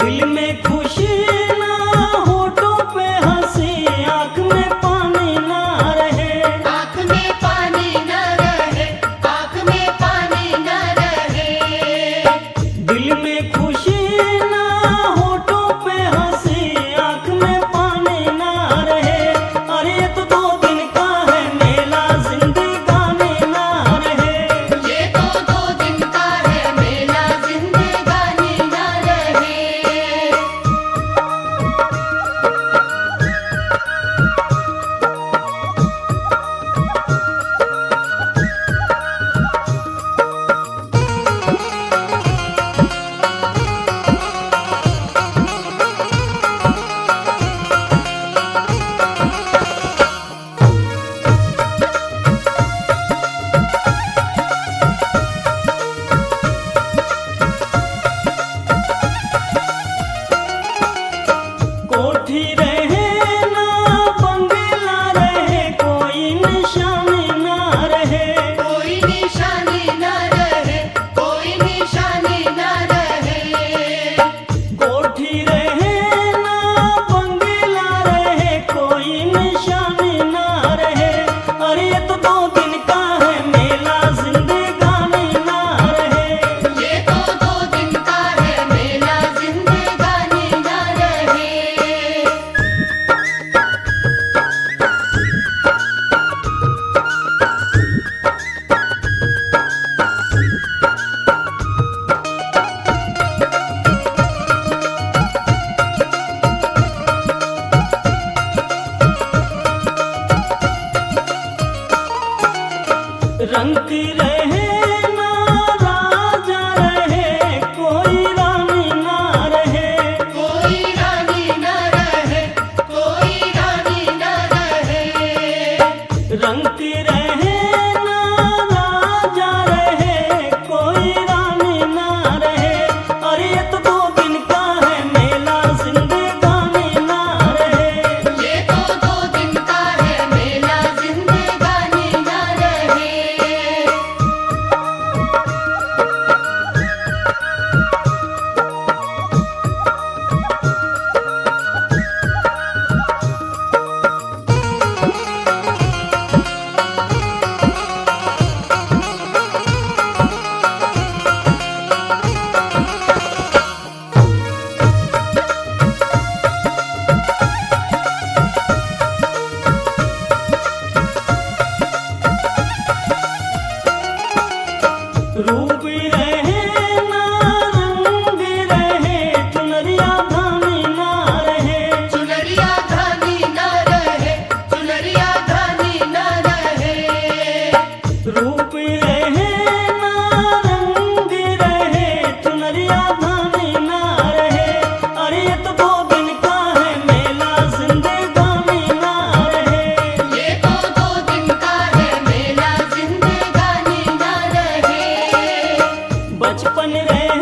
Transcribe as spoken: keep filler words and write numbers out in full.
दिल में खुशी ना, होठों पे हंसी, आँख में पानी ना रहे, आँख में पानी न रहे, आँख में पानी न रहे। दिल में खुशी ना, होठों पे हंसी, आँख में पानी ना रहे। अरे ये तो दो दिन का है मेला, जिंदगानी ना रहे। ये तो दो दिन का है मेला, जिंदगानी न रहे। कोठी रहे ना, बंगला रहे, कोई निशानी ना रहे। कोई निशानी न रहे, कोई निशानी न रहे। कोठी रहे ना, बंगला रहे, कोई निशानी ना रहे। अरे ये तो दो दिन का है मेला, जिंदगानी ना रहे। ये तो दो दिन का है मेला, जिंदगानी न रहे। रंग रहे ना, राजा रहे, कोई रानी ना रहे। कोई रानी न रहे, कोई रानी न रहे। रंग रहे ना, राजा रहे, कोई रानी ना रहे। अरे ये तो दो दिन का है मेला, जिंदगानी ना रहे। ये तो दो दिन का है मेला, जिंदगानी न रहे। रूप रहे ना, रंग रहे, चुनरिया धानी ना रहे। चुनरिया धानी न रहे, चुनरिया धानी न रहे। रूप रहे ना, रंग रहे, चुनरिया धानी ना रहे। अरे ये तो दो दिन का है मेला, जिंदगानी ना रहे। ये तो दो दिन का है मेला, जिंदगानी न रहे। बचपन रहे